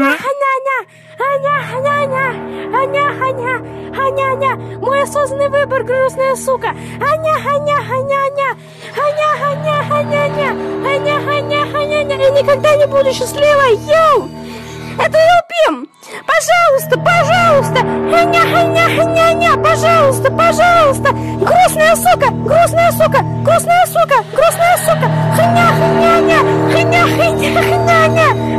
Аня, мой осознанный выбор, грустная сука. Аня, я никогда не буду счастливой. Йоу! Это Елпим! Пожалуйста! Аня, пожалуйста! Грустная сука! Аня!